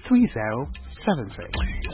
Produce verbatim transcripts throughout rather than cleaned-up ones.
three zero seven six.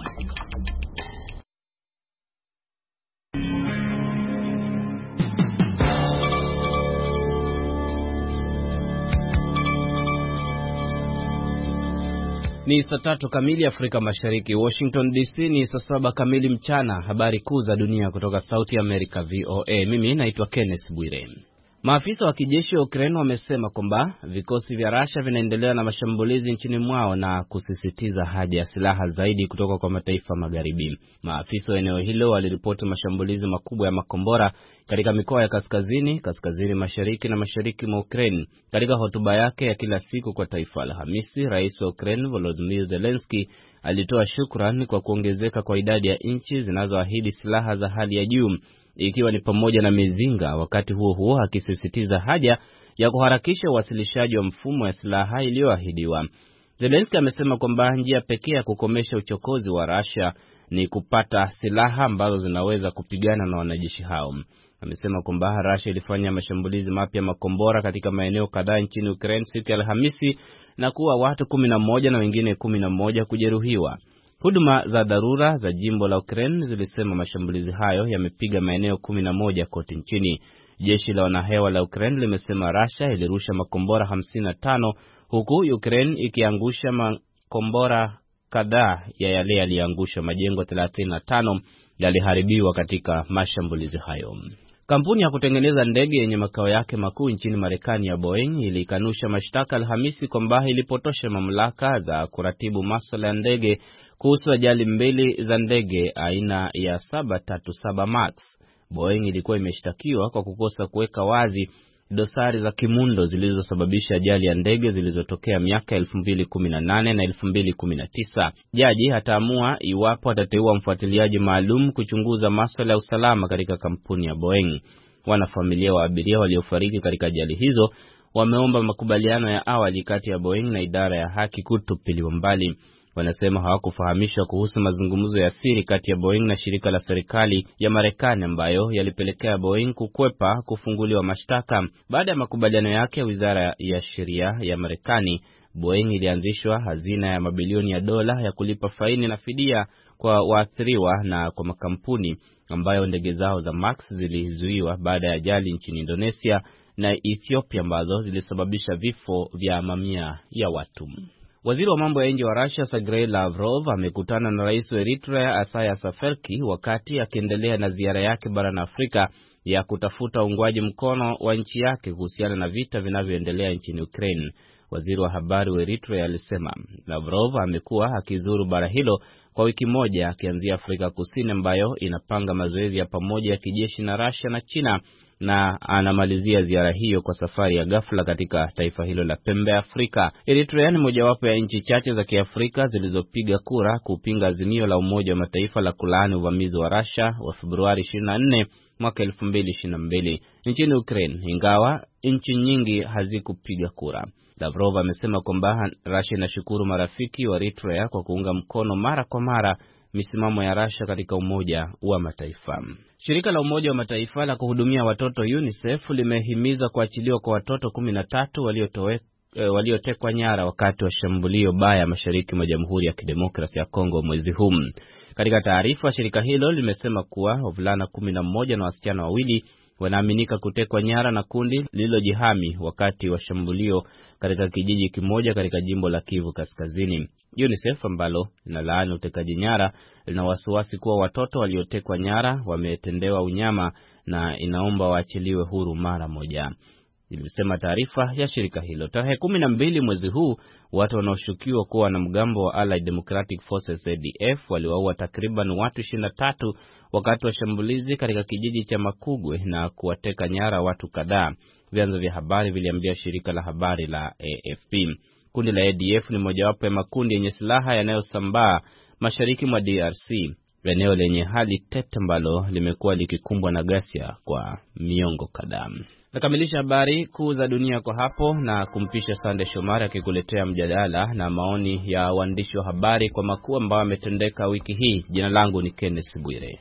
Ni saa tatu kamili Afrika Mashariki. Washington D C ni saa saba kamili mchana. Habari kuu za dunia kutoka Sauti America V O A. Mimi naitwa Kenneth Bwire. Maafisa wa kijeshi wa Ukraine wamesema kwamba vikosi vya Russia vinaendelea na mashambulizi nchini mwao na kusisitiza haja ya silaha zaidi kutoka kwa mataifa magharibi. Maafisa wa eneo hilo waliripoti mashambulizi makubwa ya makombora katika mikoa ya kaskazini, kaskazini mashariki na mashariki mwa Ukraine. Katika hotuba yake ya kila siku kwa taifa Alhamisi, Rais wa Ukraine Volodymyr Zelensky alitoa shukrani kwa kuongezeka kwa idadi ya nchi zinazoahidi silaha za hali ya juu, ikiwa ni pamoja na mizinga, wakati huo huo akisisitiza haja ya kuharakisha uwasilishaji wa mfumo wa silaha iliyoahidiwa. Zelensky amesema kwamba njia pekee ya kukomesha uchokozi wa Russia ni kupata silaha ambazo zinaweza kupigana na wanajeshi hao. Amesema kwamba Russia ilifanya mashambulizi mapya makombora katika maeneo kadhaa nchini Ukraine siku ya Alhamisi na kuua watu kumi na moja na wengine kumi na moja kujeruhiwa. Huduma za dharura za jimbo la Ukraine zilisema mashambulizi hayo yamepiga maeneo kumi na moja kote nchini. Jeshi la wanahewa la Ukraine limesema Russia ilirusha makombora hamsini na tano huku Ukraine ikiangusha makombora kadhaa ya yale yaliangusha. Majengo thelathini na tano yaliharibiwa katika mashambulizi hayo. Kampuni ya kutengeneza ndege yenye makao yake makuu nchini Marekani ya Boeing ilikanusha mashtaka Alhamisi kwamba ilipotosha mamlaka za kuratibu masuala ya ndege kuhusu ajali mbili za ndege aina ya saba tatu saba Max. Boeing ilikuwa imeshtakiwa kwa kukosa kuweka wazi dosari za kimundo zilizosababisha ajali ya ndege zilizotokea miaka elfu mbili kumi na nane na elfu mbili kumi na tisa. Jaji hataamua iwapo atateua mfuatiliaji maalum kuchunguza masuala ya usalama katika kampuni ya Boeing. Wanafamilia wa abiria waliofariki katika ajali hizo wameomba makubaliano ya awali kati ya Boeing na idara ya haki kutupiliwa mbali. Wanasema hawakufahamishwa kuhusu mazungumzo ya siri kati ya Boeing na shirika la serikali ya Marekani ambayo yalipelekea Boeing kukwepa kufunguliwa mashtaka. Baada ya makubaliano yake ya Wizara ya Sheria ya Marekani, Boeing ilianzishwa hazina ya mabilioni ya dola ya kulipa faini na fidia kwa waathiriwa na kwa makampuni ambayo ndege zao za Max zilizuiwa baada ya ajali nchini Indonesia na Ethiopia ambazo zilisababisha vifo vya mamia ya watu. Waziri wa mambo ya nje wa Russia Sergei Lavrov amekutana na rais wa Eritrea Isaias Afwerki wakati akiendelea na ziara yake barani Afrika ya kutafuta uungwaji mkono wa nchi yake kuhusiana na vita vinavyoendelea nchini Ukraine. Waziri wa habari wa Eritrea alisema Lavrov amekuwa akizuru bara hilo kwa wiki moja akianzia Afrika Kusini ambayo inapanga mazoezi ya pamoja ya kijeshi na Russia na China, na anamalizia ziara hiyo kwa safari ya ghafla katika taifa hilo la pembe ya Afrika. Eritrea ni mojawapo ya nchi chache za Kiafrika zilizopiga kura kupinga azimio la Umoja wa Mataifa la kulaani uvamizi wa Russia wa Februari ishirini na nne mwaka elfu mbili ishirini na mbili nchini Ukraine, ingawa nchi nyingi hazikupiga kura. Lavrov amesema kwamba Russia inashukuru marafiki wa Eritrea kwa kuunga mkono mara kwa mara misimamo ya Russia katika Umoja wa Mataifa. Shirika la Umoja wa Mataifa la kuhudumia watoto UNICEF limehimiza kuachiliwa kwa watoto kumi na tatu waliotekwa waliotekwa nyara wakati wa shambulio baya mashariki mwa Jamhuri ya Kidemokrasia ya Kongo mwezi huu. Katika taarifa, shirika hilo limesema kuwa wavulana kumi na moja na wasichana wawili wanaaminika kutekwa nyara na kundi lililojihami wakati wa shambulio katika kijiji kimoja katika jimbo la Kivu Kaskazini. UNICEF ambalo linalaani utekaji nyara lina wasiwasi kuwa watoto waliotekwa nyara wametendewa unyama na inaomba waachiliwe huru mara moja. Ilisema taarifa ya shirika hilo. Tarehe kumi na mbili mwezi huu, watu wanaoshukiwa kuwa na mgambo wa Allied Democratic Forces A D F waliwaua takriban watu ishirini na tatu wakati wa shambulizi katika kijiji cha Makugwe na kuwateka nyara watu kadhaa, vyanzo vya habari viliambia shirika la habari la A F P. Kundi la A D F ni mojawapo ya makundi yenye silaha yanayosambaa mashariki mwa D R C, eneo lenye hali tete ambalo limekuwa likikumbwa na ghasia kwa miongo kadhaa. Nakamilisha habari kuu za dunia kwa hapo na kumpisha Sande Shomari akikuletea mjadala na maoni ya waandishi wa habari kwa makuu ambayo yametendeka wiki hii. Jina langu ni Kenneth Bwire.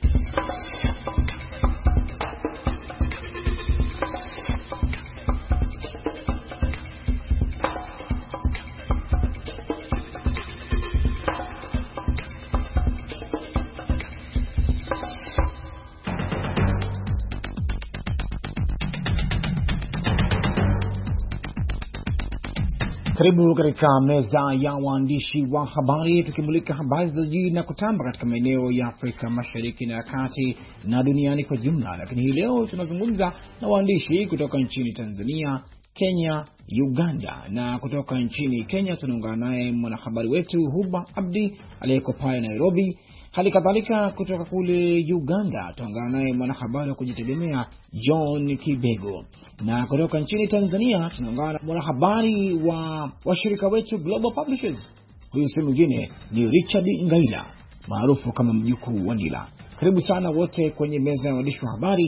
Karibu katika meza ya waandishi wa habari, tukimulika habari za jiji na kutamba katika maeneo ya Afrika Mashariki na Kati na duniani kwa jumla. Lakini hii leo tunazungumza na waandishi kutoka nchini Tanzania, Kenya, Uganda, na kutoka nchini Kenya tunaungana naye mwanahabari wetu Huba Abdi aliyeko pale Nairobi. Hali kadhalika kutoka kule Uganda tunaungana naye mwanahabari wa kujitegemea John Kibego, na kutoka nchini Tanzania tunaungana na mwanahabari wa washirika wetu Global Publishers. Huyu si mwingine ni Richard Ngaila maarufu kama mjukuu wa Ndila. Karibu sana wote kwenye meza ya waandishi wa habari.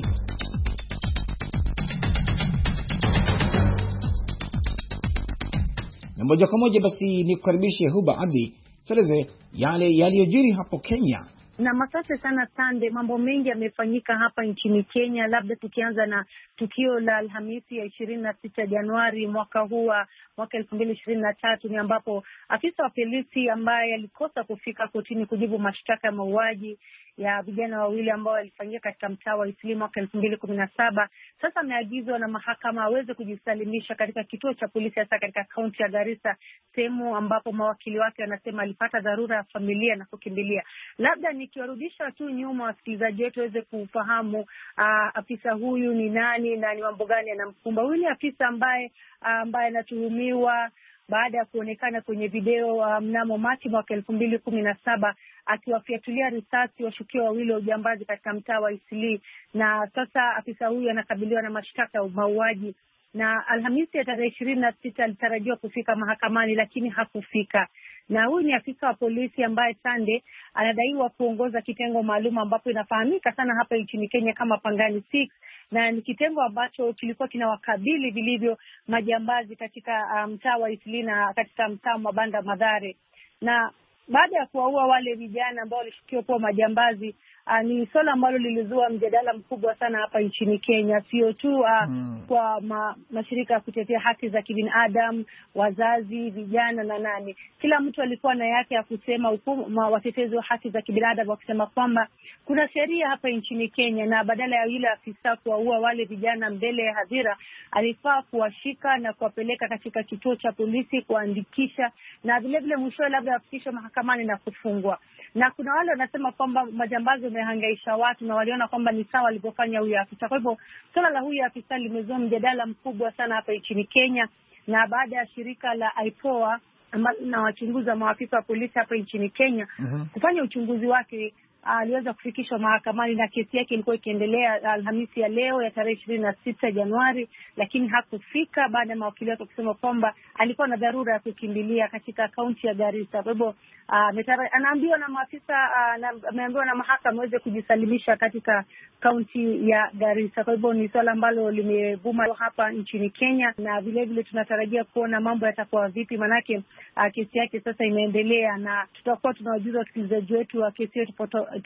Na moja kwa moja basi ni kukaribishe Huba Abdi, tueleze yale yaliyojiri hapo Kenya. Na asante sana Sande, mambo mengi yamefanyika hapa nchini Kenya. Labda tukianza na tukio la Alhamisi ya ishirini na sita Januari mwaka huu wa mwaka elfu mbili ishirini na tatu, ni ambapo afisa wa polisi ambaye alikosa kufika kotini kujibu mashtaka ya mauaji ya vijana wawili ambao walifanyika katika mtaa wa Eastleigh mwaka elfu mbili kumi na saba, sasa ameagizwa na mahakama aweze kujisalimisha katika kituo cha polisi hasa katika kaunti ya Garissa, sehemu ambapo mawakili wake wanasema alipata dharura ya familia na kukimbilia. Labda nikiwarudisha tu nyuma wasikilizaji wetu waweze kufahamu uh, afisa huyu ni nani na ni mambo gani anamkumba. Huyu ni afisa ambaye uh, ambaye anatuhumiwa baada ya kuonekana kwenye video uh, mnamo Machi mwaka elfu mbili kumi na saba akiwafiatulia risasi washukiwa wawili wa ujambazi katika mtaa wa Eastleigh, na sasa afisa huyu anakabiliwa na mashtaka ya mauaji. Na Alhamisi ya tarehe ishirini na sita alitarajiwa kufika mahakamani lakini hakufika. Na huyu ni afisa wa polisi ambaye Sande anadaiwa kuongoza kitengo maalum ambapo inafahamika sana hapa nchini Kenya kama Pangani six, na ni kitengo ambacho kilikuwa kinawakabili vilivyo majambazi katika mtaa um, wa Eastleigh na katika mtaa Mabanda Madhare. Na baada ya kuwaua wale vijana ambao walishukiwa kuwa majambazi, uh, ni swala ambalo lilizua mjadala mkubwa sana hapa nchini Kenya, sio tu uh, hmm. kwa ma, mashirika ya kutetea haki za kibinadamu, wazazi, vijana na nani. Kila mtu alikuwa na yake ya kusema, hukumu watetezi wa haki za kibinadamu wakisema kwamba kuna sheria hapa nchini Kenya, na badala ya yule afisa kuwaua wale vijana mbele ya hadhira, alifaa kuwashika na kuwapeleka katika kituo cha polisi kuandikisha, na vile vile mwisho labda afikishwe mahakamani na kufungwa. Na kuna wale wanasema kwamba majambazi wamehangaisha watu na waliona kwamba ni sawa alipofanya huyu afisa. Kwa hivyo swala la huyu afisa limezua mjadala mkubwa sana hapa nchini Kenya, na baada ya shirika la I P O A ambalo linawachunguza maafisa wa polisi hapa nchini Kenya uh-huh. kufanya uchunguzi wake, aliweza kufikishwa mahakamani na kesi yake ilikuwa ikiendelea Alhamisi ya leo ya tarehe ishirini na sita Januari, lakini hakufika baada ya mawakili wake kusema kwamba alikuwa na dharura ya kukimbilia katika kaunti ya Garissa. Kwa hivyo anaambiwa na maafisa, ameambiwa na mahakama aweze kujisalimisha katika kaunti ya Garissa. Kwa hivyo ni swala ambalo limevuma hapa nchini Kenya, na vile vile tunatarajia kuona mambo yatakuwa vipi, manake uh, kesi yake sasa inaendelea, na tutakuwa tunawajuza wasikilizaji wetu wa kesi yetu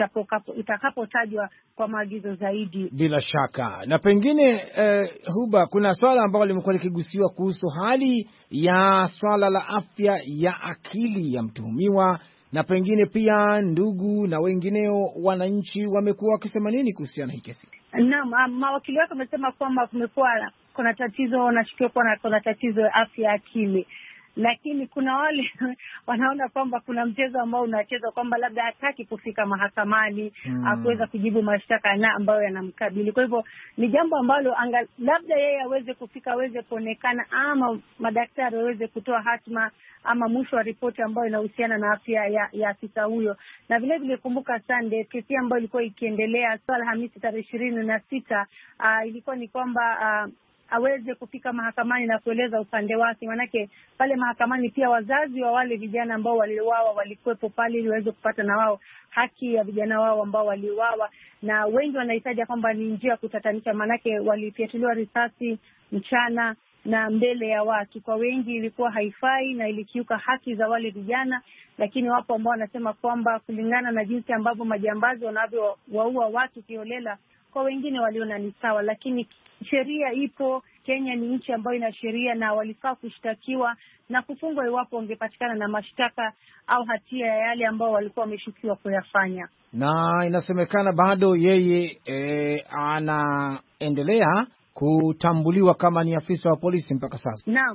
itakapotajwa kwa maagizo zaidi. Bila shaka. Na pengine eh, Huba, kuna swala ambalo limekuwa likigusiwa kuhusu hali ya swala la afya ya akili ya mtuhumiwa, na pengine pia ndugu na wengineo wananchi wamekuwa wakisema nini kuhusiana na hii kesi? Naam, mawakili wake wamesema kwamba kumekuwa kuna tatizo, wanashukiwa kuwa kuna tatizo ya afya ya akili, lakini kuna wale wanaona kwamba kuna mchezo ambao unachezwa kwamba labda hataki kufika mahakamani hmm. kuweza kujibu mashtaka na ambayo yanamkabili. Kwa hivyo ni jambo ambalo anga, labda yeye aweze kufika, aweze kuonekana, ama madaktari waweze kutoa hatima ama mwisho wa ripoti ambayo inahusiana na afya ya, ya afisa huyo. Na vile vile kumbuka Sunday, kesi ambayo ilikuwa ikiendelea Alhamisi tarehe ishirini na sita uh, ilikuwa ni kwamba uh, aweze kufika mahakamani na kueleza upande wake, manake pale mahakamani pia wazazi wa wale vijana ambao waliuawa walikuwepo pale ili waweze kupata na wao haki ya vijana wao ambao waliuawa. Na wengi wanahitaji kwamba ni njia kutatanisha, manake walifiatuliwa risasi mchana na mbele ya watu. Kwa wengi ilikuwa haifai na ilikiuka haki za wale vijana, lakini wapo ambao wanasema kwamba kulingana na jinsi ambavyo majambazi wanavyowaua watu kiholela, kwa wengine waliona ni sawa. Lakini sheria ipo, Kenya ni nchi ambayo ina sheria, na walifaa kushtakiwa na kufungwa iwapo wangepatikana na mashtaka au hatia ya yale ambao walikuwa wameshukiwa kuyafanya. Na inasemekana bado yeye e, anaendelea kutambuliwa kama ni afisa wa polisi mpaka sasa. Naam.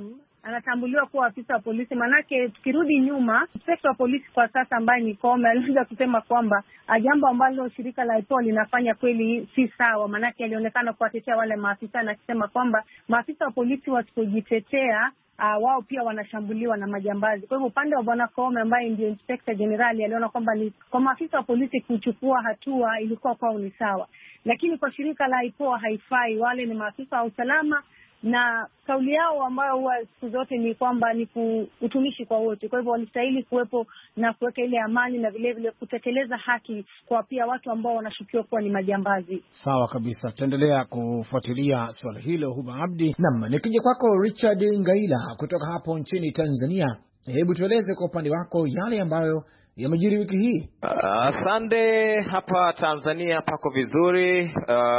anatambuliwa kuwa afisa wa polisi. Manake tukirudi nyuma, inspekta wa polisi kwa sasa ambaye ni Koome aliweza kusema kwamba jambo ambalo shirika la I P O A linafanya kweli si sawa. Manake alionekana kuwatetea wale maafisa na kusema kwamba maafisa wa polisi wasipojitetea Uh, wao pia wanashambuliwa na majambazi. Kwa hivyo upande wa bwana Koome ambaye ndio inspector general aliona kwamba ni kwa maafisa wa polisi kuchukua hatua ilikuwa kwao ni sawa, lakini kwa shirika la I P O A haifai. Wale ni maafisa wa usalama na kauli yao ambayo huwa siku zote ni kwamba ni utumishi kwa wote. Kwa hivyo walistahili kuwepo na kuweka ile amani na vile vile kutekeleza haki kwa pia watu ambao wanashukiwa kuwa ni majambazi. Sawa kabisa, tutaendelea kufuatilia swala hilo. Huba Abdi. Naam, nikija kwako Richard Ngaila kutoka hapo nchini Tanzania, hebu tueleze kwa upande wako yale ambayo yamejiri wiki hii. Asante. Uh, hapa Tanzania pako vizuri.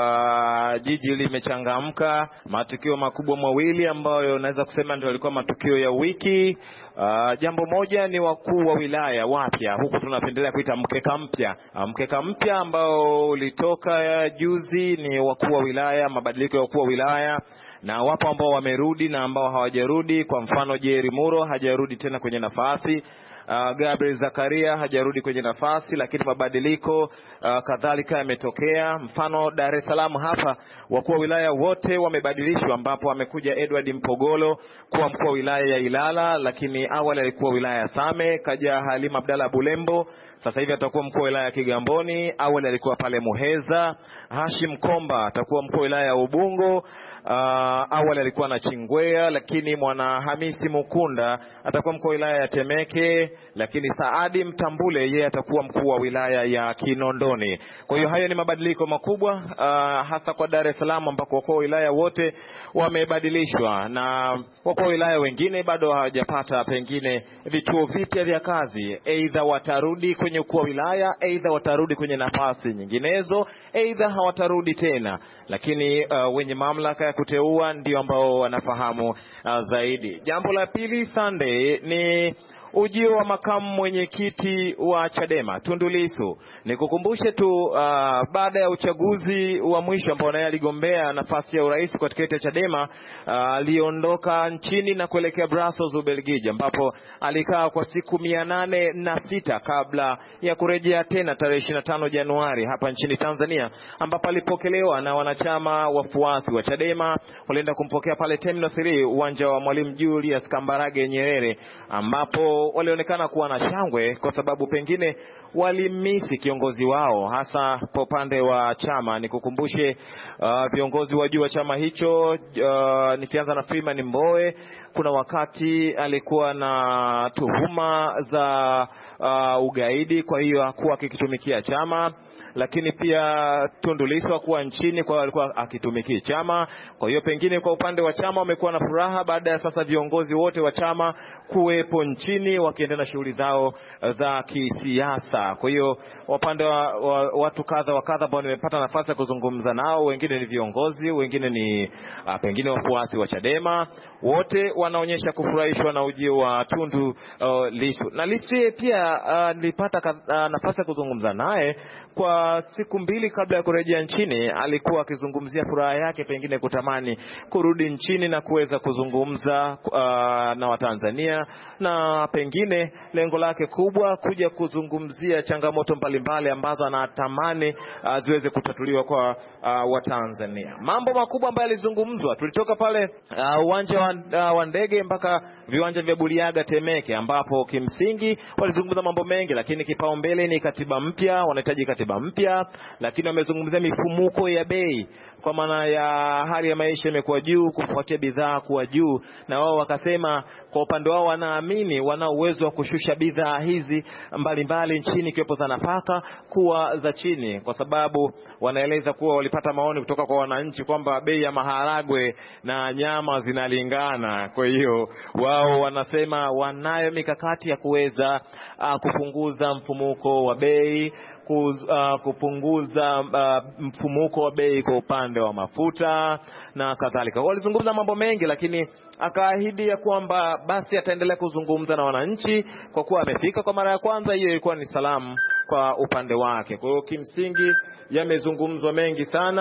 Uh, jiji limechangamka. Matukio makubwa mawili ambayo naweza kusema ndio yalikuwa matukio ya wiki. Uh, jambo moja ni wakuu wa wilaya wapya, huku tunapendelea kuita mkeka mpya. Uh, mkeka mpya ambao ulitoka juzi ni wakuu wa wilaya, mabadiliko ya wakuu wa wilaya. Na wapo ambao wamerudi na ambao hawajarudi. Kwa mfano Jerry Muro hajarudi tena kwenye nafasi. Uh, Gabriel Zakaria hajarudi kwenye nafasi, lakini mabadiliko uh, kadhalika yametokea. Mfano Dar es Salaam hapa wakuu wa wilaya wote wamebadilishwa, ambapo amekuja Edward Mpogolo kuwa mkuu wa wilaya ya Ilala, lakini awali alikuwa wilaya ya Same. Kaja Halima Abdalla Bulembo, sasa hivi atakuwa mkuu wa wilaya ya Kigamboni. Awali alikuwa pale Muheza. Hashim Komba atakuwa mkuu wa wilaya ya Ubungo. Uh, awali alikuwa na Chingwea, lakini Mwana Hamisi Mukunda atakuwa mkuu wa wilaya ya Temeke, lakini Saadi Mtambule yeye atakuwa mkuu wa wilaya ya Kinondoni. Kwa hiyo hayo ni mabadiliko makubwa uh, hasa kwa Dar es Salaam ambako wakuu wa wilaya wote wamebadilishwa, na wakuu wa wilaya wengine bado hawajapata pengine vituo vipya vya kazi. Aidha watarudi kwenye ukuu wa wilaya, aidha watarudi kwenye nafasi nyinginezo, aidha hawatarudi tena. Lakini uh, wenye mamlaka ya kuteua ndio ambao wanafahamu uh, zaidi. Jambo la pili Sunday ni ujio wa makamu mwenyekiti wa Chadema Tundu Lissu. Nikukumbushe tu uh, baada ya uchaguzi wa mwisho ambao naye aligombea nafasi ya urais kwa tiketi ya Chadema, aliondoka uh, nchini na kuelekea Brussels, Ubelgiji, ambapo alikaa kwa siku mia nane na sita kabla ya kurejea tena tarehe ishirini na tano Januari hapa nchini Tanzania, ambapo alipokelewa na wanachama wafuasi wa Chadema. Walienda kumpokea pale Terminal three, uwanja wa Mwalimu Julius Kambarage Nyerere, ambapo walionekana kuwa na shangwe kwa sababu pengine walimisi kiongozi wao, hasa kwa upande wa chama. Nikukumbushe uh, viongozi wa juu wa chama hicho, uh, nikianza na Freeman Mbowe, kuna wakati alikuwa na tuhuma za uh, ugaidi, kwa hiyo hakuwa akitumikia chama. Lakini pia Tundu Lissu hakuwa nchini, kwa alikuwa akitumikia chama. Kwa hiyo pengine kwa upande wa chama wamekuwa na furaha baada ya sasa viongozi wote wa chama kuwepo nchini wakiendelea na shughuli zao za kisiasa. Kwa hiyo upande wa, wa watu kadha wa kadha ambao nimepata nafasi ya kuzungumza nao, wengine ni viongozi, wengine ni uh, pengine wafuasi wa Chadema, wote wanaonyesha kufurahishwa na ujio wa Tundu uh, Lissu. Na Lissu pia uh, nilipata uh, nafasi ya kuzungumza naye kwa siku mbili kabla ya kurejea nchini. Alikuwa akizungumzia furaha yake pengine kutamani kurudi nchini na kuweza kuzungumza uh, na Watanzania, na pengine lengo lake kubwa kuja kuzungumzia changamoto mbalimbali ambazo anatamani uh, ziweze kutatuliwa kwa uh, Watanzania. Mambo makubwa ambayo yalizungumzwa, tulitoka pale uh, uwanja wa, uh, wa ndege mpaka viwanja vya Buliaga Temeke, ambapo kimsingi walizungumza mambo mengi, lakini kipaumbele ni katiba mpya, wanahitaji katiba mpya. Lakini wamezungumzia mifumuko ya bei, kwa maana ya hali ya maisha imekuwa juu kufuatia bidhaa kuwa juu, na wao wakasema kwa upande wao wanaamini wana uwezo wa kushusha bidhaa hizi mbalimbali nchini, kiwepo za nafaka kuwa za chini, kwa sababu wanaeleza kuwa walipata maoni kutoka kwa wananchi kwamba bei ya maharagwe na nyama zinalingana. Kwa hiyo wao wanasema wanayo mikakati ya kuweza uh, kupunguza mfumuko wa bei, Kuz, uh, kupunguza uh, mfumuko wa bei kwa upande wa mafuta na kadhalika. Walizungumza mambo mengi, lakini akaahidi ya kwamba basi ataendelea kuzungumza na wananchi kwa kuwa amefika kwa mara ya kwanza. Hiyo ilikuwa ni salamu kwa upande wake. Kwa hiyo kimsingi yamezungumzwa mengi sana,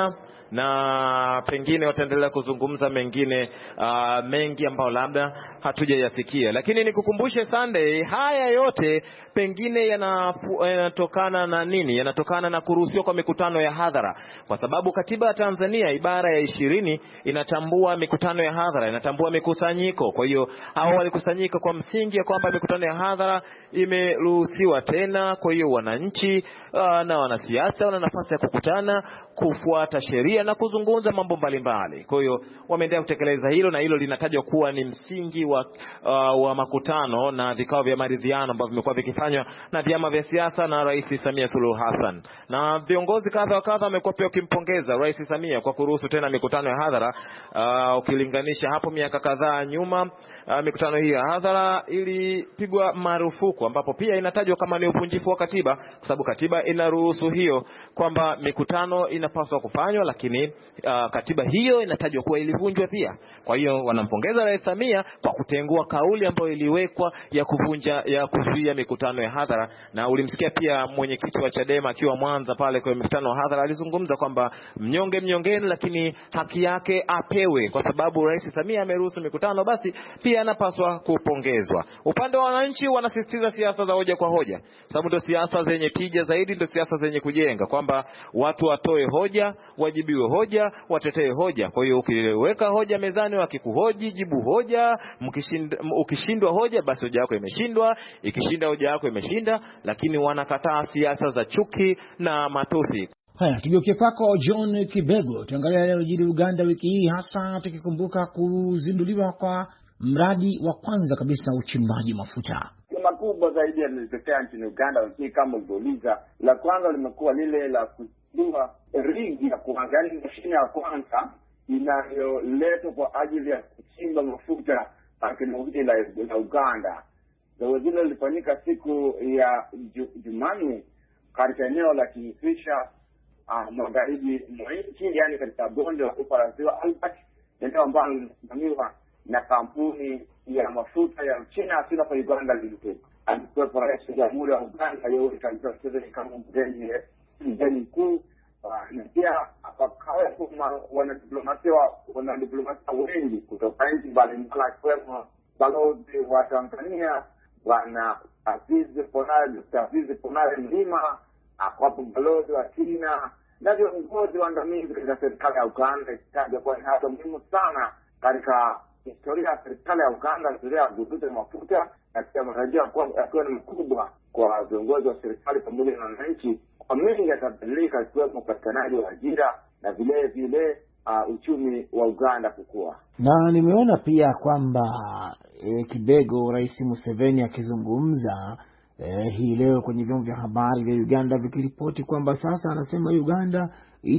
na pengine wataendelea kuzungumza mengine uh, mengi ambao labda hatujayasikia. Lakini nikukumbushe Sunday, haya yote pengine yanatokana na nini? Yanatokana na kuruhusiwa kwa mikutano ya hadhara, kwa sababu katiba ya Tanzania ibara ya ishirini inatambua mikutano ya hadhara, inatambua mikusanyiko. Kwa hiyo hao walikusanyika kwa msingi ya kwamba mikutano ya hadhara imeruhusiwa tena. Kwa hiyo wananchi uh, na wanasiasa wana nafasi ya kukutana, kufuata sheria na kuzungumza mambo mbalimbali. Kwa hiyo wameendelea kutekeleza hilo, na hilo linatajwa kuwa ni msingi wa uh, wa makutano na vikao vya maridhiano ambavyo vimekuwa vikifanywa na vyama vya siasa na Rais Samia Suluhu Hassan. Na viongozi kadha wa kadha wamekuwa pia wakimpongeza Rais Samia kwa kuruhusu tena mikutano ya hadhara. Uh, ukilinganisha hapo miaka kadhaa nyuma, uh, mikutano hii ya hadhara ilipigwa marufuku, ambapo pia inatajwa kama ni uvunjifu wa katiba, kwa sababu katiba inaruhusu hiyo kwamba mikutano inapaswa kufanywa, lakini uh, katiba hiyo inatajwa kuwa ilivunjwa pia. Kwa hiyo wanampongeza Rais Samia kwa kutengua kauli ambayo iliwekwa ya kuvunja ya kuzuia mikutano ya hadhara. Na ulimsikia pia mwenyekiti wa Chadema akiwa Mwanza pale kwa mikutano ya hadhara alizungumza kwamba mnyonge mnyongeni, lakini haki yake apewe, kwa sababu Rais Samia ameruhusu mikutano, basi pia anapaswa kupongezwa. Upande wa wananchi wanasisitiza siasa za hoja kwa hoja, sababu ndio siasa zenye tija zaidi, ndio siasa zenye kujenga, kwamba watu watoe hoja, wajibiwe hoja, watetee hoja. Kwa hiyo ukiweka hoja mezani, wakikuhoji jibu hoja, mkishinda ukishindwa hoja basi hoja yako imeshindwa, ikishinda hoja yako imeshinda, lakini wanakataa siasa za chuki na matusi. Haya, tugeukie kwako John Kibego. Tuangalia yanayojiri Uganda wiki hii, hasa tukikumbuka kuzinduliwa kwa mradi wa kwanza kabisa uchimbaji mafuta. Makubwa zaidi yalitokea nchini Uganda wiki kama ulivyouliza. La kwanza limekuwa lile la kuzindua rigi ya kuangalia mashine ya kwanza inayoletwa kwa ajili ya kuchimba mafuta katika eneo la, la Uganda. Zoezi hilo lilifanyika siku ya Jumanne katika eneo la Kingfisher uh, magharibi mwa nchi, yani katika bonde la Ufaransa Albert, eneo ambalo linasimamiwa na kampuni ya mafuta ya China asili kwa Uganda Limited. Alikuwepo rais wa Jamhuri ya Uganda Yoweri Museveni kama mgeni mgeni mkuu, na pia akawepo wanadiplomasia wanadiplomasia wengi kutoka nchi mbalimbali, akiwemo balozi wa Tanzania Bwana Azizi Ponari Azizi Ponari Mlima, akawepo balozi wa China na viongozi waandamizi katika serikali ya Uganda. Itaja kwa hatua muhimu sana katika historia ya serikali ya Uganda, historia ya kuduza mafuta, na pia matarajio yakiwa ni mkubwa kwa viongozi wa serikali pamoja na wananchi. Kwa mengi yatabadilika, ikiwemo upatikanaji wa ajira na vile vile uh, uchumi wa Uganda kukua. Na nimeona pia kwamba e, Kibego, Rais Museveni akizungumza e, hii leo kwenye vyombo vya habari vya Uganda vikiripoti kwamba sasa anasema Uganda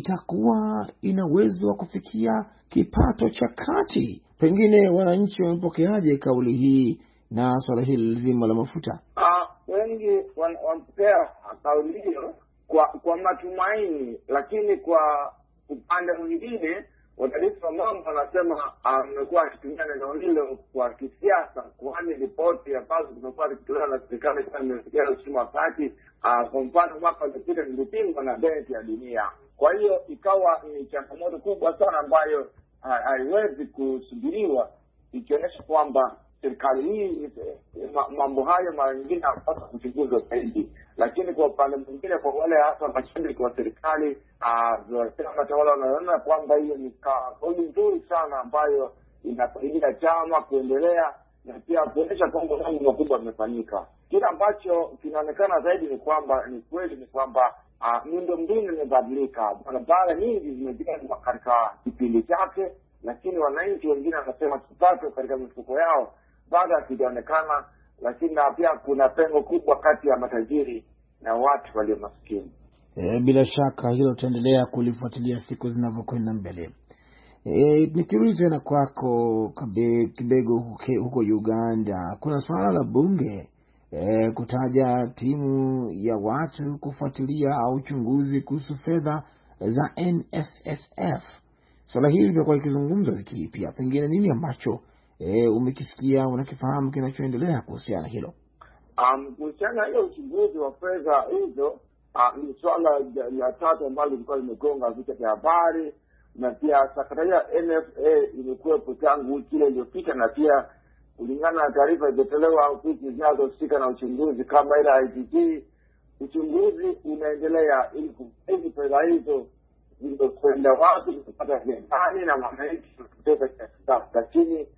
itakuwa ina uwezo wa kufikia kipato cha kati. Pengine wananchi wamepokeaje kauli hii na swala hili zima la mafuta? Ah, wengi wanapokea kauli hiyo kwa kwa matumaini, lakini kwa upande mwingine wadadisi wa mambo wanasema amekuwa uh, akitumia neno hilo kwa kisiasa, kwani ripoti ambazo zimekuwa zikitolewa na serikali kama imefikia uchumi wa kati, uh, kwa mfano mwaka uliopita zilipingwa na Benki ya Dunia. Kwa hiyo ikawa ni changamoto kubwa sana ambayo haiwezi uh, kusubiriwa, ikionyesha kwamba serikali hii mambo hayo mara nyingine hapaswa kuchunguzwa zaidi. Lakini kwa upande mwingine, kwa wale hasa mashabiki wa serikali chama tawala wanaona kwamba hiyo ni kauli nzuri sana ambayo inasaidia chama kuendelea na pia kuonyesha kwamba mambo makubwa yamefanyika. Kile ambacho kinaonekana zaidi ni kwamba ni kweli ni kwamba miundo mbinu imebadilika, barabara nyingi zimejengwa katika kipindi chake, lakini wananchi wengine wanasema kipato katika mifuko yao bado hakijaonekana, lakini pia kuna pengo kubwa kati ya matajiri na watu walio maskini. E, bila shaka hilo tutaendelea kulifuatilia siku zinavyokwenda mbele. E, nikirudi tena kwako Kibego huko Uganda, kuna swala la bunge e, kutaja timu ya watu kufuatilia au uchunguzi kuhusu fedha za N S S F. Swala hili limekuwa likizungumzwa wiki hii pia. Pengine nini ambacho e, umekisikia, unakifahamu kinachoendelea kuhusiana hilo? Um, kuhusiana hiyo uchunguzi wa fedha hizo, uh, ni swala la tatu ambalo lilikuwa limegonga vichwa vya habari. na pia sakata ya N F A imekuwepo tangu wiki ile iliyopita, na pia kulingana na taarifa iliyotolewa ofisi zinazohusika na uchunguzi kama ile I P T, uchunguzi unaendelea ili kubaini fedha hizo zilizokwenda wapi kupata serikali na wananchi kutoka kiasi. Lakini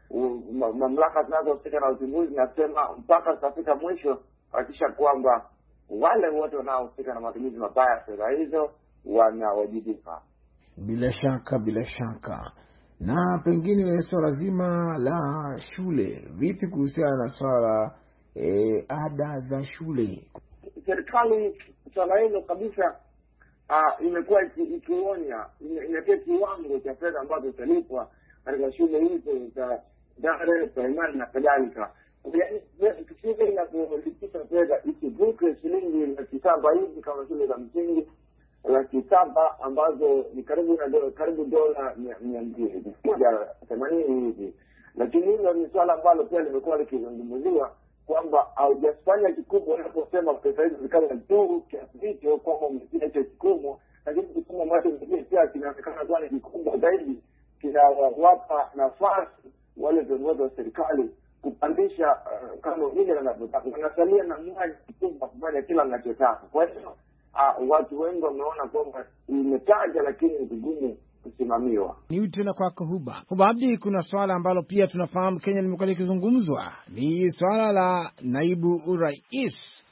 mamlaka zinazohusika na uchunguzi nasema mpaka tutafika mwisho hakikisha kwamba wale wote wanaohusika na matumizi mabaya ya fedha hizo wanawajibika. Bila shaka, bila shaka. Na pengine swala zima la shule, vipi kuhusiana na swala e, ada za shule? Serikali swala hilo kabisa uh, imekuwa ikionya, imetoa kiwango cha fedha ambazo zitalipwa katika shule hizo za Dar primary na kadhalika. Yaani shule inapolipia fedha ikivuke shilingi laki saba hivi kama shule za msingi laki saba ambazo ni karibu na dola karibu dola mia mbili moja themanini hivi. Lakini hilo ni swala ambalo pia limekuwa likizungumziwa kwamba haujafanya kikubwa unaposema pesa hizo zikawa tu kiasi hicho kwamba umefanya hicho kikubwa, lakini kikubwa ambacho pia kinaonekana kuwa ni kikubwa zaidi, kinawapa nafasi wale viongozi wa serikali kupandisha uh, kama vile wanavyotaka. Wanasalia na mwanya kikubwa kufanya kila wanachotaka. Kwa hiyo uh, watu wengi wameona kwamba imetaja lakini ni vigumu kusimamiwa. Ni tena kwako Huba. Huba Abdi, kuna swala ambalo pia tunafahamu Kenya limekuwa likizungumzwa, ni swala la naibu urais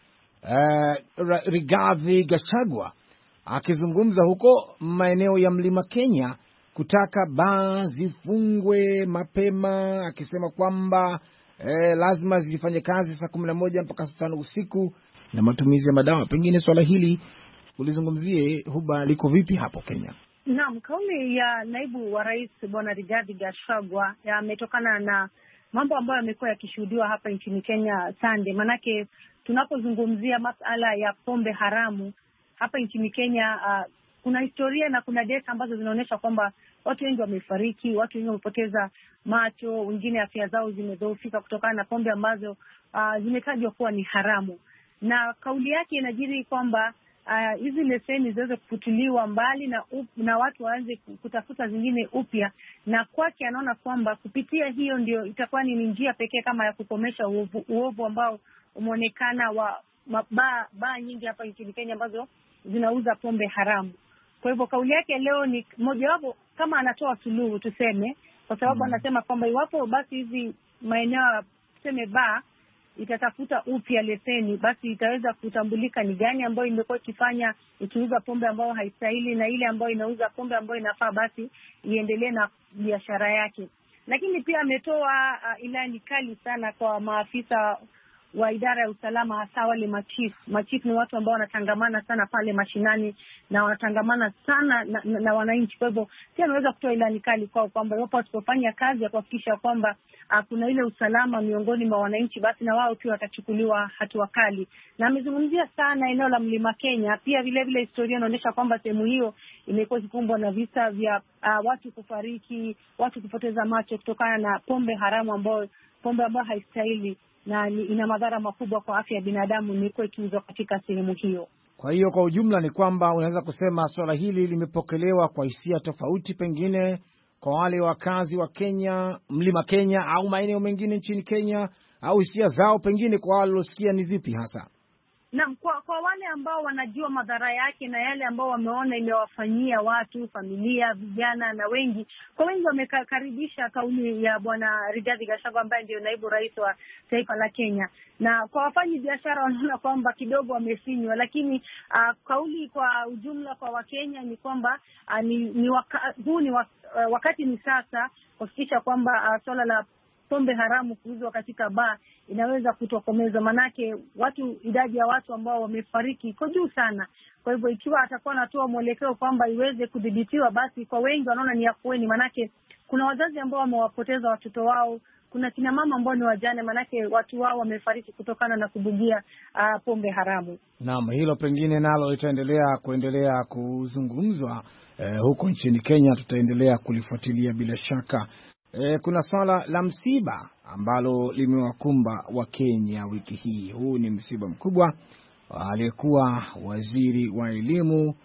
uh, Rigathi Gachagua akizungumza huko maeneo ya Mlima Kenya kutaka baa zifungwe mapema, akisema kwamba eh, lazima zifanye kazi saa kumi na moja mpaka saa tano usiku na matumizi ya madawa. Pengine swala hili ulizungumzie Huba, liko vipi hapo Kenya? Naam, kauli ya naibu wa rais Bwana Rigathi Gachagua yametokana na mambo ambayo yamekuwa yakishuhudiwa hapa nchini Kenya Sunday. Manake tunapozungumzia masuala ya pombe haramu hapa nchini Kenya, uh, kuna historia na kuna data ambazo zinaonyesha kwamba watu wengi wamefariki, watu wengi wamepoteza macho, wengine afya zao zimedhoofika kutokana na pombe ambazo uh, zimetajwa kuwa ni haramu. Na kauli yake inajiri kwamba uh, hizi leseni ziweze kufutiliwa mbali na up, na watu waanze kutafuta zingine upya, na kwake anaona kwamba kupitia hiyo ndio itakuwa ni njia pekee kama ya kukomesha uovu, uovu ambao umeonekana wa baa ba nyingi hapa nchini Kenya ambazo zinauza pombe haramu. Kwa hivyo kauli yake leo ni mojawapo kama anatoa suluhu tuseme, kwa sababu mm. anasema kwamba iwapo basi hizi maeneo tuseme baa itatafuta upya leseni, basi itaweza kutambulika ni gani ambayo imekuwa ikifanya ikiuza pombe ambayo haistahili na ile ambayo inauza pombe ambayo inafaa, basi iendelee na biashara yake. Lakini pia ametoa uh, ilani kali sana kwa maafisa wa idara ya usalama, hasa wale machief. Machief ni watu ambao wanatangamana sana pale mashinani na wanatangamana sana na, na, na wananchi. Kwa hivyo pia anaweza kutoa ilani kali kwao kwamba wapo wasipofanya kazi ya kuhakikisha kwamba uh, kuna ile usalama miongoni mwa wananchi, basi na wao pia watachukuliwa hatua kali. Na amezungumzia sana eneo la Mlima Kenya. Pia vile vile historia inaonyesha kwamba sehemu hiyo imekuwa ikikumbwa na visa vya uh, watu kufariki, watu kupoteza macho kutokana na pombe haramu ambayo pombe ambayo haistahili na ina madhara makubwa kwa afya ya binadamu imekuwa ikiuzwa katika sehemu hiyo. Kwa hiyo kwa ujumla ni kwamba unaweza kusema swala hili limepokelewa kwa hisia tofauti, pengine kwa wale wakazi wa Kenya, Mlima Kenya au maeneo mengine nchini Kenya, au hisia zao pengine kwa wale waliosikia ni zipi hasa? Naam, kwa, kwa wale ambao wanajua madhara yake na yale ambao wameona imewafanyia watu, familia, vijana na wengi, kwa wengi wamekaribisha kauli ya Bwana Rigathi Gachagua ambaye ndio naibu rais wa taifa la Kenya. Na kwa wafanyi biashara wanaona kwamba kidogo wamesinywa, lakini uh, kauli kwa ujumla kwa Wakenya ni kwamba uh, ni, ni waka, huu ni wak, uh, wakati ni sasa kuhakikisha kwamba uh, swala la pombe haramu kuuzwa katika baa inaweza kutokomezwa, manake watu idadi ya watu ambao wamefariki iko juu sana. Kwa hivyo ikiwa atakuwa anatoa mwelekeo kwamba iweze kudhibitiwa, basi kwa wengi wanaona ni afueni, manake kuna wazazi ambao wamewapoteza watoto wao, kuna kina mama ambao ni wajane, manake watu wao wamefariki kutokana na kubugia uh, pombe haramu. Naam, hilo pengine nalo litaendelea kuendelea kuzungumzwa eh, huko nchini Kenya, tutaendelea kulifuatilia bila shaka. E, kuna swala la msiba ambalo limewakumba wa Kenya wiki hii. Huu ni msiba mkubwa. Aliyekuwa waziri wa elimu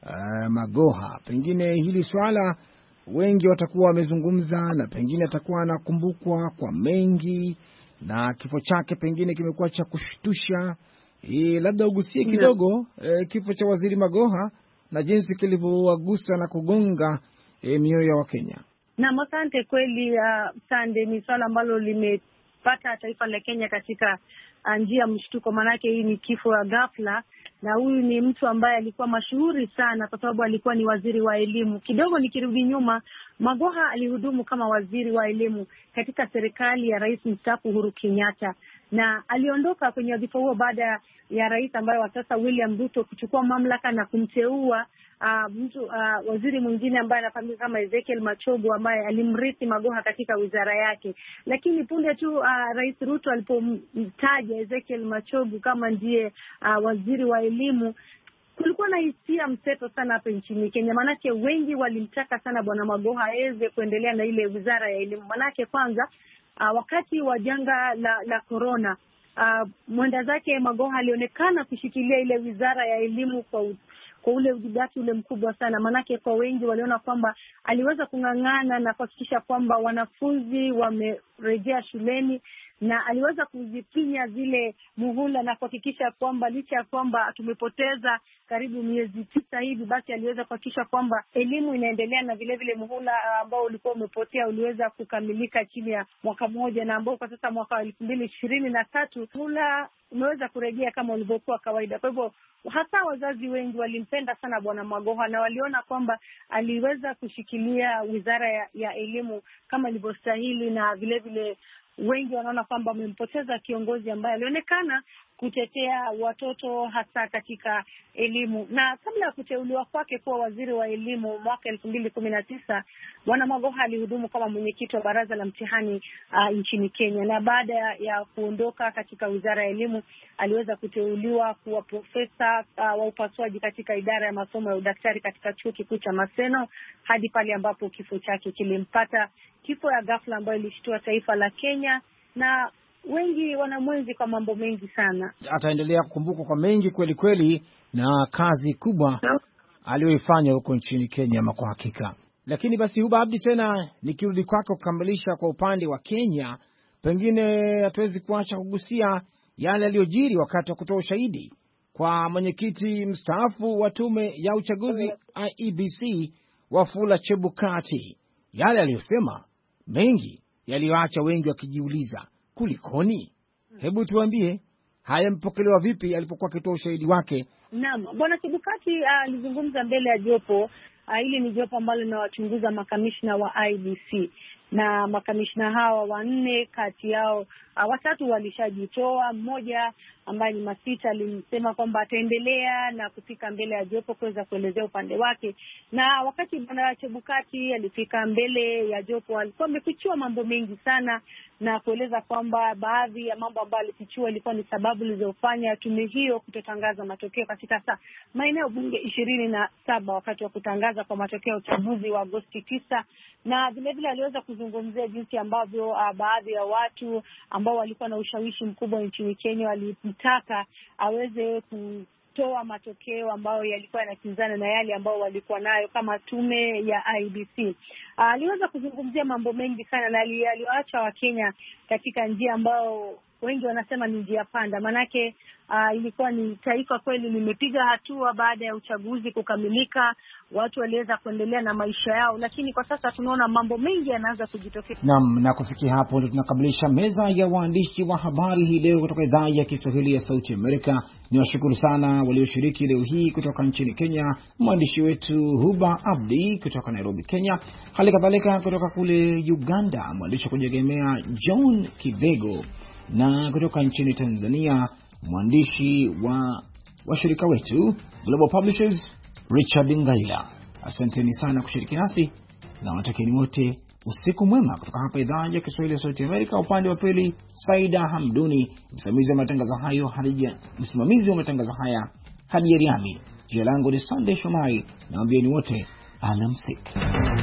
uh, Magoha. Pengine hili swala wengi watakuwa wamezungumza na pengine atakuwa anakumbukwa kwa mengi, na kifo chake pengine kimekuwa cha kushtusha. E, labda ugusie kidogo e, kifo cha Waziri Magoha na jinsi kilivyowagusa na kugonga e, mioyo ya Wakenya. Na asante kweli, uh, Sande, ni swala ambalo limepata taifa la Kenya katika njia mshtuko, manake hii ni kifo ya ghafla, na huyu ni mtu ambaye alikuwa mashuhuri sana kwa sababu alikuwa ni waziri wa elimu. Kidogo nikirudi nyuma, Magoha alihudumu kama waziri wa elimu katika serikali ya Rais mstaafu Uhuru Kenyatta, na aliondoka kwenye wadhifa huo baada ya rais ambaye wa sasa William Ruto kuchukua mamlaka na kumteua uh, mtu uh, waziri mwingine ambaye anafahamika kama Ezekiel Machogu, ambaye alimrithi Magoha katika wizara yake. Lakini punde tu uh, Rais Ruto alipomtaja Ezekiel Machogu kama ndiye uh, waziri wa elimu, kulikuwa na hisia mseto sana hapa nchini Kenya, manake wengi walimtaka sana bwana Magoha aweze kuendelea na ile wizara ya elimu. Manake kwanza uh, wakati wa janga la la corona, uh, mwenda zake Magoha alionekana kushikilia ile wizara ya elimu kwa kwa ule udhibiti ule mkubwa sana, manake kwa wengi waliona kwamba aliweza kung'ang'ana na kuhakikisha kwamba wanafunzi wamerejea shuleni, na aliweza kuzipinya zile muhula na kuhakikisha kwamba licha ya kwamba tumepoteza karibu miezi tisa hivi, basi aliweza kuhakikisha kwamba elimu inaendelea, na vile vile muhula ambao ulikuwa umepotea uliweza kukamilika chini ya mwaka mmoja, na ambao kwa sasa mwaka wa elfu mbili ishirini na tatu muhula umeweza kurejea kama ulivyokuwa kawaida. Kwa hivyo hasa wazazi wengi walimpenda sana bwana Magoha na waliona kwamba aliweza kushikilia wizara ya, ya elimu kama ilivyostahili, na vile vile wengi wanaona kwamba wamempoteza kiongozi ambaye alionekana kutetea watoto hasa katika elimu. Na kabla ya kuteuliwa kwake kuwa waziri wa elimu mwaka elfu mbili kumi na tisa, bwana Magoha alihudumu kama mwenyekiti wa baraza la mtihani uh, nchini Kenya, na baada ya kuondoka katika wizara ya elimu aliweza kuteuliwa kuwa profesa uh, wa upasuaji katika idara ya masomo ya udaktari katika chuo kikuu cha Maseno, hadi pale ambapo kifo chake kilimpata, kifo ya ghafla ambayo ilishtua taifa la Kenya, na wengi wanamwenzi kwa mambo mengi sana. Ataendelea kukumbukwa kwa mengi kweli kweli, na kazi kubwa no. aliyoifanya huko nchini Kenya ama kwa hakika. Lakini basi Huba Abdi, tena nikirudi kwako kukamilisha kwa upande wa Kenya, pengine hatuwezi kuacha kugusia yale yaliyojiri wakati wa kutoa ushahidi kwa mwenyekiti mstaafu wa tume ya uchaguzi I E B C Wafula Chebukati. Yale aliyosema mengi yaliyoacha wengi wakijiuliza kulikoni. Hebu tuambie haya mpokelewa vipi alipokuwa akitoa ushahidi wake? Naam, bwana Chebukati alizungumza uh, mbele ya jopo. Uh, hili ni jopo ambalo linawachunguza makamishna wa I E B C, na makamishna hawa wanne kati yao uh, watatu walishajitoa. Mmoja ambaye ni Masita alimsema kwamba ataendelea na kufika mbele ya jopo kuweza kuelezea upande wake. Na wakati bwana Chebukati alifika mbele ya jopo, alikuwa amefichua mambo mengi sana na kueleza kwamba baadhi ya mambo ambayo alifichua ilikuwa ni sababu zilizofanya tume hiyo kutotangaza matokeo katika saa maeneo bunge ishirini na saba wakati wa kutangaza kwa matokeo ya uchaguzi wa Agosti tisa. Na vile vile aliweza kuzungumzia jinsi ambavyo uh, baadhi ya watu ambao walikuwa na ushawishi mkubwa nchini Kenya walimtaka aweze kutoa matokeo ambayo yalikuwa yanakinzana na yale ambao walikuwa nayo kama tume ya I E B C. Uh, aliweza kuzungumzia mambo mengi sana, na aliwaacha Wakenya katika njia ambao wengi wanasema ni njia panda. Manake uh, ilikuwa ni taifa kweli limepiga hatua baada ya uchaguzi kukamilika, watu waliweza kuendelea na maisha yao, lakini kwa sasa tunaona mambo mengi yanaanza kujitokeza. Naam, na kufikia hapo ndio tunakamilisha meza ya waandishi wa habari hii leo kutoka idhaa ya Kiswahili ya Sauti Amerika. Niwashukuru sana walioshiriki leo hii kutoka nchini Kenya, mwandishi wetu Huba Abdi kutoka Nairobi, Kenya, hali kadhalika kutoka kule Uganda mwandishi kujitegemea John Kibego, na kutoka nchini Tanzania mwandishi wa washirika wetu Global Publishers Richard Ngaila. Asanteni sana kushiriki nasi na watakieni wote usiku mwema kutoka hapa idhaa ya Kiswahili ya Sauti Amerika. Upande wa pili Saida Hamduni, msimamizi wa matangazo hayo Hadija, msimamizi wa matangazo haya Hadija Riami. Jina langu ni Sunday Shomari, naambieni wote alamsik.